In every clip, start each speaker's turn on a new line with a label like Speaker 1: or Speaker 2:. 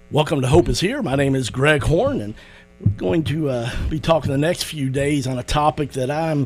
Speaker 1: Welcome to Hope is Here. My name is Greg Horn, and we're going to be talking the next few days on a topic that I'm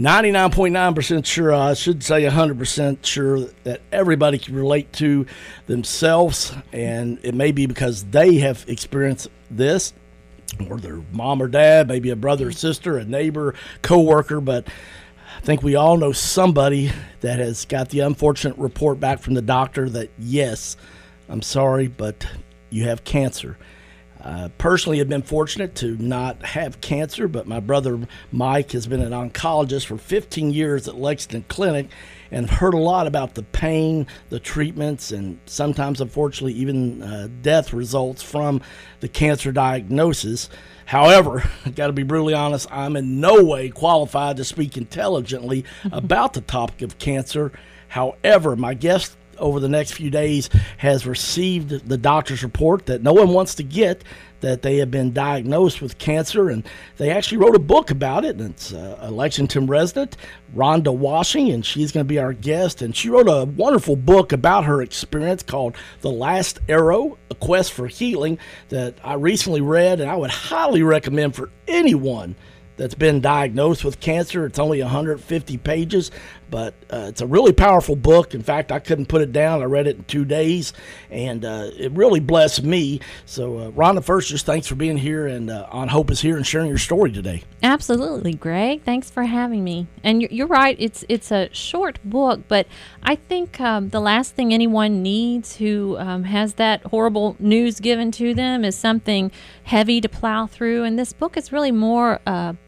Speaker 1: 99.9% sure, I should say 100% sure, that everybody can relate to themselves. And it may be because they have experienced this, or their mom or dad, maybe a brother or sister, a neighbor, coworker, but I think we all know somebody that has got the unfortunate report back from the doctor that, yes, I'm sorry, but you have cancer. Personally, have been fortunate to not have cancer, but my brother Mike has been an oncologist for 15 years at Lexington Clinic and heard a lot about the pain, the treatments, and sometimes, unfortunately, even death results from the cancer diagnosis. However, I've got to be brutally honest, I'm in no way qualified to speak intelligently about the topic of cancer. However, my guest over the next few days has received the doctor's report that no one wants to get, that they have been diagnosed with cancer, and they actually wrote a book about it. And it's a Lexington resident, Rhonda Washing, and she's going to be our guest. And she wrote a wonderful book about her experience called The Last Arrow, A Quest for Healing, that I recently read, and I would highly recommend for anyone that's been diagnosed with cancer. It's only 150 pages, but it's a really powerful book. In fact, I couldn't put it down. I read it in 2 days, and it really blessed me. So, Rhonda, first, just thanks for being here and on Hope is Here and sharing your story today.
Speaker 2: Absolutely, Greg. Thanks for having me. And you're right. It's a short book, but I think the last thing anyone needs who has that horrible news given to them is something heavy to plow through. And this book is really more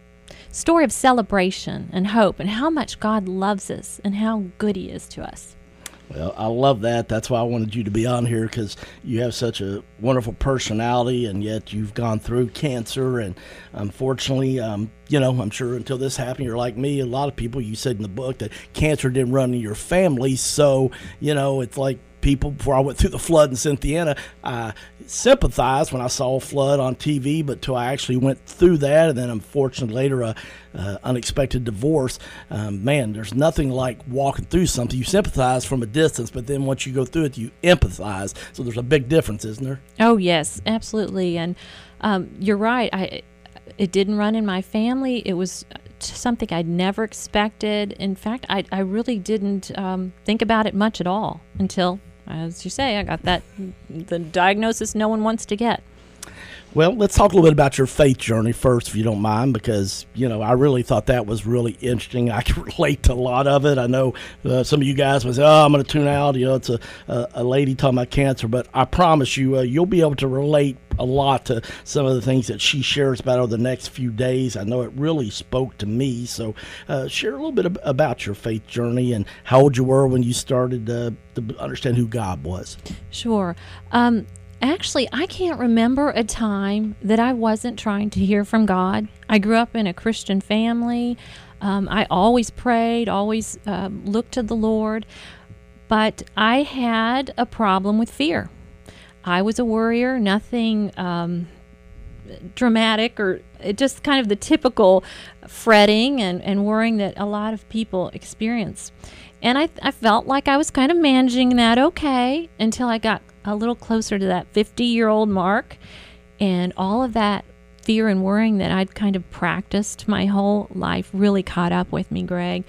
Speaker 2: story of celebration and hope and how much God loves us and how good He is to us.
Speaker 1: Well, I love that. That's why I wanted you to be on here, because you have such a wonderful personality, and yet you've gone through cancer. And unfortunately, I'm sure until this happened, you're like me. A lot of people, you said in the book that cancer didn't run in your family. So, it's like people, before I went through the flood in Cynthiana, I sympathized when I saw a flood on TV, but till I actually went through that, and then unfortunately later a unexpected divorce, there's nothing like walking through something. You sympathize from a distance, but then once you go through it, you empathize. So there's a big difference, isn't there?
Speaker 2: Oh, yes, absolutely. And you're right. It didn't run in my family. It was something I'd never expected. In fact, I really didn't think about it much at all until, as you say, I got the diagnosis no one wants to get.
Speaker 1: Well, let's talk a little bit about your faith journey first, if you don't mind, because, I really thought that was really interesting. I can relate to a lot of it. I know some of you guys would say, I'm going to tune out. It's a lady talking about cancer, but I promise you, you'll be able to relate a lot to some of the things that she shares about over the next few days. I know it really spoke to me. So share a little bit about your faith journey and how old you were when you started to understand who God was.
Speaker 2: Sure. Actually, I can't remember a time that I wasn't trying to hear from God. I grew up in a Christian family. I always prayed, always looked to the Lord, but I had a problem with fear. I was a worrier, nothing dramatic, or just kind of the typical fretting and worrying that a lot of people experience. And I felt like I was kind of managing that okay until I got a little closer to that 50-year-old mark, and all of that fear and worrying that I'd kind of practiced my whole life really caught up with me, Greg.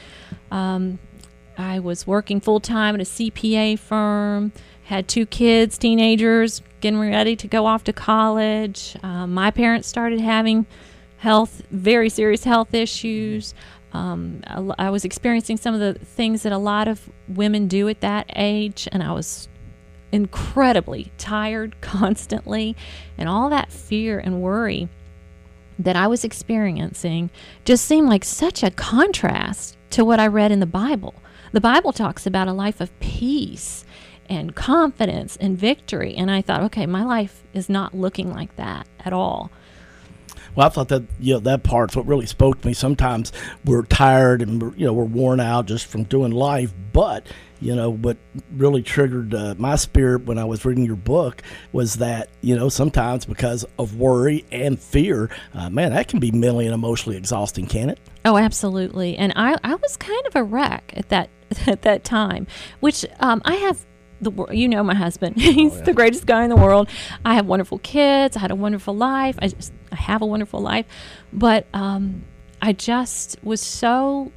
Speaker 2: I was working full-time at a CPA firm, had 2 kids, teenagers, getting ready to go off to college. My parents started having very serious health issues. I was experiencing some of the things that a lot of women do at that age, and I was incredibly tired constantly, and all that fear and worry that I was experiencing just seemed like such a contrast to what I read in the Bible. The Bible talks about a life of peace and confidence and victory, and I thought, okay, my life is not looking like that at all.
Speaker 1: Well, I thought that that part's what really spoke to me. Sometimes we're tired and we're worn out just from doing life, but what really triggered my spirit when I was reading your book was that sometimes because of worry and fear, that can be mentally and emotionally exhausting, can it?
Speaker 2: Oh, absolutely. And I was kind of a wreck at that time, which I have you know my husband. He's the greatest guy in the world. I have wonderful kids. I had a wonderful life. I have a wonderful life. But I just was so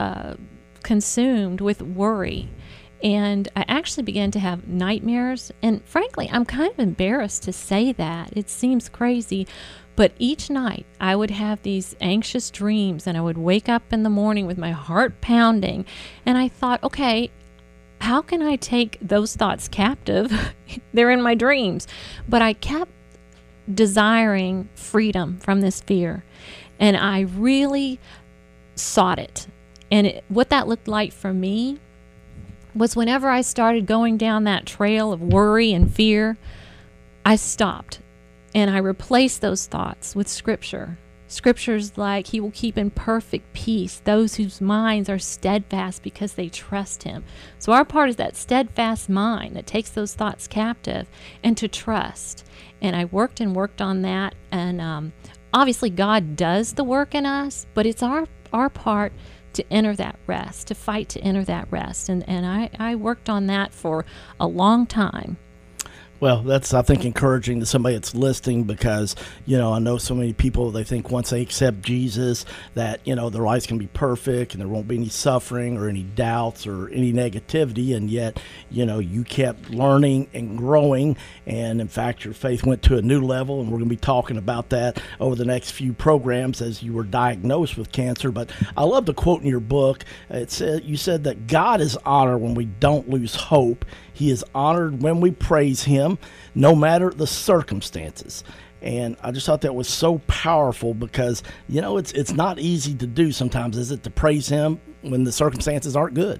Speaker 2: consumed with worry. And I actually began to have nightmares. And frankly, I'm kind of embarrassed to say that. It seems crazy. But each night I would have these anxious dreams, and I would wake up in the morning with my heart pounding. And I thought, okay, how can I take those thoughts captive? They're in my dreams. But I kept desiring freedom from this fear. And I really sought it. And what that looked like for me was whenever I started going down that trail of worry and fear, I stopped and I replaced those thoughts with Scripture. Scriptures like, He will keep in perfect peace those whose minds are steadfast because they trust Him. So our part is that steadfast mind that takes those thoughts captive and to trust. And I worked on that. And obviously God does the work in us, but it's our part to enter that rest, to fight to enter that rest. And I worked on that for a long time.
Speaker 1: Well, that's, I think, encouraging to somebody that's listening because, I know so many people, they think once they accept Jesus that, their life's going to be perfect and there won't be any suffering or any doubts or any negativity. And yet, you kept learning and growing. And in fact, your faith went to a new level. And we're going to be talking about that over the next few programs as you were diagnosed with cancer. But I love the quote in your book. You said that God is honored when we don't lose hope. He is honored when we praise Him, no matter the circumstances. And I just thought that was so powerful because, it's not easy to do sometimes, is it, to praise Him when the circumstances aren't good?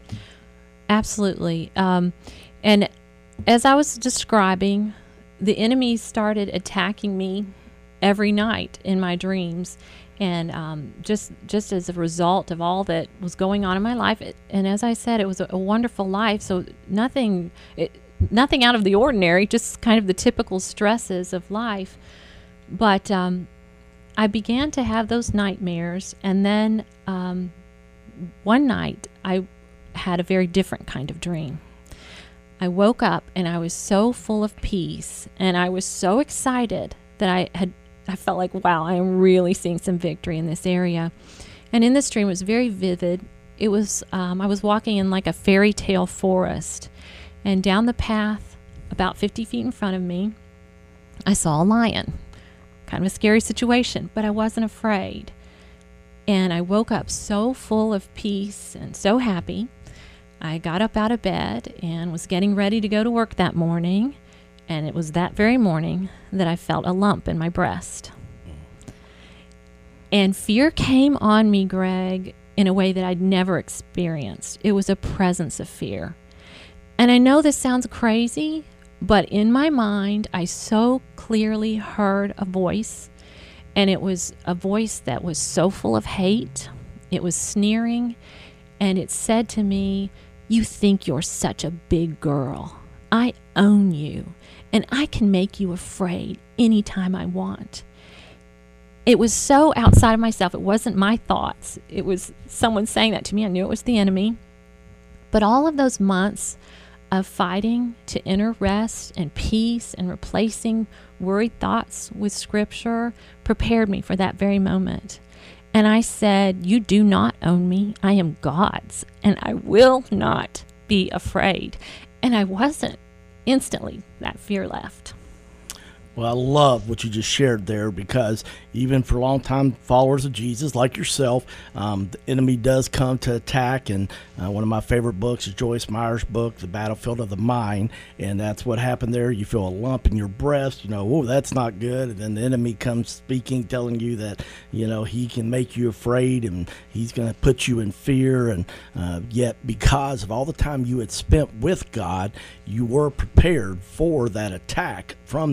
Speaker 2: Absolutely. And as I was describing, the enemy started attacking me every night in my dreams. And just as a result of all that was going on in my life, and as I said, it was a wonderful life. So nothing out of the ordinary, just kind of the typical stresses of life. But I began to have those nightmares, and then one night I had a very different kind of dream. I woke up and I was so full of peace, and I was so excited that I felt like, wow, I am really seeing some victory in this area. And in this dream, it was very vivid. It was, I was walking in like a fairy tale forest. And down the path, about 50 feet in front of me, I saw a lion. Kind of a scary situation, but I wasn't afraid. And I woke up so full of peace and so happy. I got up out of bed and was getting ready to go to work that morning. And it was that very morning that I felt a lump in my breast. And fear came on me, Greg, in a way that I'd never experienced. It was a presence of fear. And I know this sounds crazy, but in my mind, I so clearly heard a voice. And it was a voice that was so full of hate. It was sneering. And it said to me, "You think you're such a big girl. I own you. And I can make you afraid anytime I want." It was so outside of myself. It wasn't my thoughts. It was someone saying that to me. I knew it was the enemy. But all of those months of fighting to enter rest and peace and replacing worried thoughts with Scripture prepared me for that very moment. And I said, "You do not own me. I am God's, and I will not be afraid." And I wasn't. Instantly, that fear left.
Speaker 1: Well, I love what you just shared there because even for long-time followers of Jesus like yourself, the enemy does come to attack. And one of my favorite books is Joyce Meyer's book, The Battlefield of the Mind. And that's what happened there. You feel a lump in your breast, oh, that's not good. And then the enemy comes speaking, telling you that, he can make you afraid and he's going to put you in fear. And yet because of all the time you had spent with God, you were prepared for that attack from the enemy.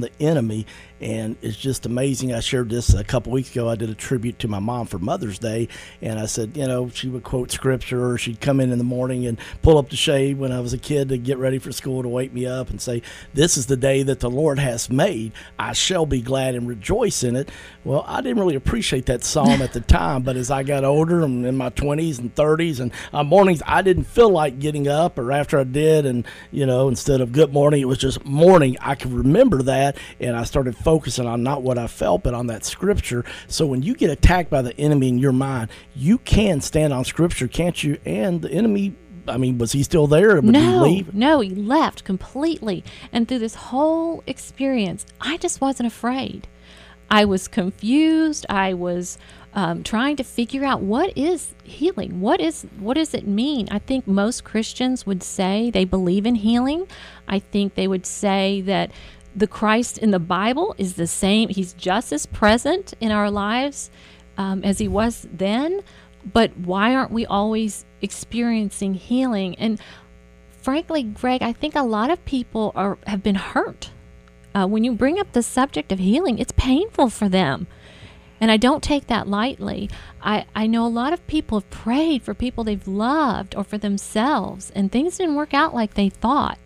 Speaker 1: enemy. And it's just amazing. I shared this a couple weeks ago. I did a tribute to my mom for Mother's Day, and I said, she would quote scripture, or she'd come in the morning and pull up the shade when I was a kid to get ready for school to wake me up and say, "This is the day that the Lord has made. I shall be glad and rejoice in it." Well, I didn't really appreciate that psalm at the time, but as I got older and in my 20s and 30s, and on mornings I didn't feel like getting up, or after I did, and instead of good morning, it was just morning. I could remember that, and I started focusing on not what I felt, but on that scripture. So when you get attacked by the enemy in your mind, you can stand on scripture, can't you? And the enemy, was he still there? Did he leave?
Speaker 2: No, he left completely. And through this whole experience, I just wasn't afraid. I was confused. I was trying to figure out, what is healing? What does it mean? I think most Christians would say they believe in healing. I think they would say that the Christ in the Bible is the same. He's just as present in our lives as he was then. But why aren't we always experiencing healing? And frankly, Greg, I think a lot of people have been hurt. When you bring up the subject of healing, it's painful for them. And I don't take that lightly. I know a lot of people have prayed for people they've loved or for themselves, and things didn't work out like they thought.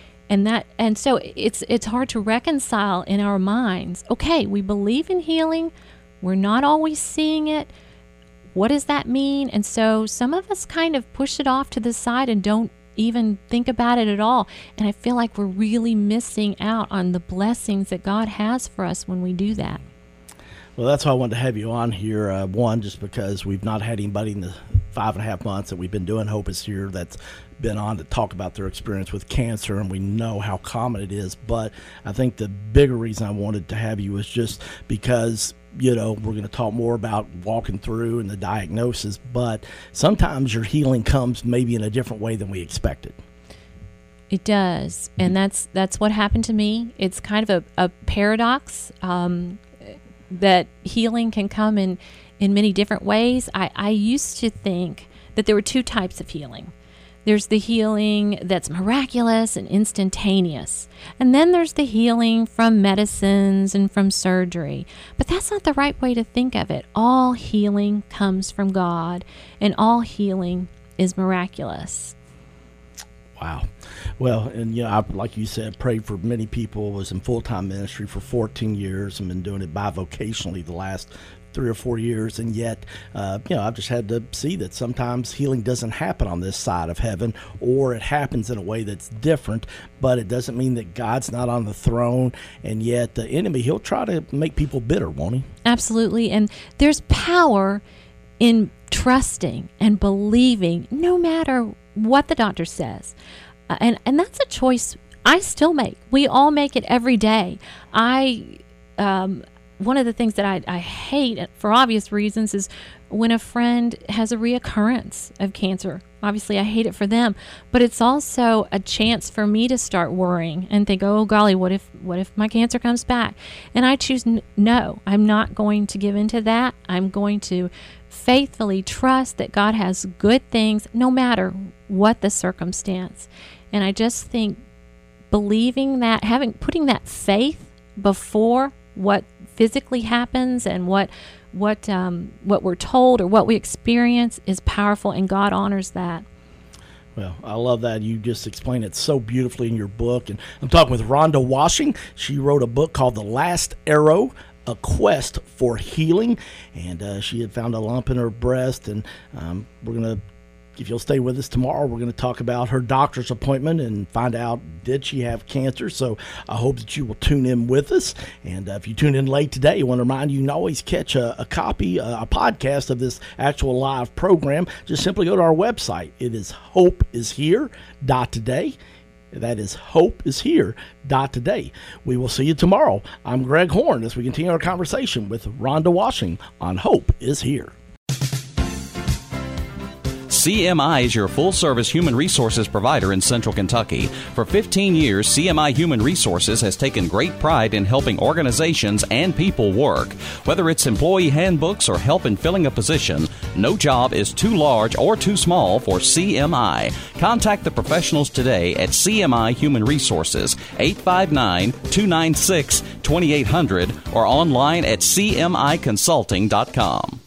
Speaker 2: And so it's hard to reconcile in our minds. Okay, we believe in healing. We're not always seeing it. What does that mean? And so some of us kind of push it off to the side and don't even think about it at all. And I feel like we're really missing out on the blessings that God has for us when we do that.
Speaker 1: Well, that's why I wanted to have you on here. One, just because we've not had anybody in the 5.5 months that we've been doing Hope is Here that's been on to talk about their experience with cancer, and we know how common it is. But I think the bigger reason I wanted to have you is just because, we're going to talk more about walking through and the diagnosis, but sometimes your healing comes maybe in a different way than we expected.
Speaker 2: It does, and that's what happened to me. It's kind of a paradox. That healing can come in many different ways. I used to think that there were two types of healing. There's the healing that's miraculous and instantaneous. And then there's the healing from medicines and from surgery. But that's not the right way to think of it. All healing comes from God, and all healing is miraculous.
Speaker 1: Wow. Well, and I, like you said, prayed for many people, was in full-time ministry for 14 years and been doing it bivocationally the last 3 or 4 years. And yet, I've just had to see that sometimes healing doesn't happen on this side of heaven, or it happens in a way that's different, but it doesn't mean that God's not on the throne. And yet the enemy, he'll try to make people bitter, won't he?
Speaker 2: Absolutely. And there's power in trusting and believing no matter what the doctor says. And that's a choice I still make. We all make it every day. One of the things that I hate, for obvious reasons, is when a friend has a reoccurrence of cancer. Obviously, I hate it for them, but it's also a chance for me to start worrying and think, oh, golly, what if my cancer comes back? And I choose no, I'm not going to give in to that. I'm going to faithfully trust that God has good things no matter what the circumstance. And I just think believing that, putting that faith before what physically happens and what we're told or what we experience is powerful, and God honors that.
Speaker 1: Well, I love that. You just explained it so beautifully in your book. And I'm talking with Rhonda Washing. She wrote a book called The Last Arrow, A Quest for Healing. And she had found a lump in her breast. And we're going to, if you'll stay with us tomorrow, we're going to talk about her doctor's appointment and find out, did she have cancer? So I hope that you will tune in with us. And if you tune in late today, I want to remind you, you can always catch a copy, a podcast of this actual live program. Just simply go to our website. It is hopeishere.today. That is hopeishere.today. We will see you tomorrow. I'm Greg Horn as we continue our conversation with Rhonda Washing on Hope is Here.
Speaker 3: CMI is your full-service human resources provider in Central Kentucky. For 15 years, CMI Human Resources has taken great pride in helping organizations and people work. Whether it's employee handbooks or help in filling a position, no job is too large or too small for CMI. Contact the professionals today at CMI Human Resources, 859-296-2800, or online at cmiconsulting.com.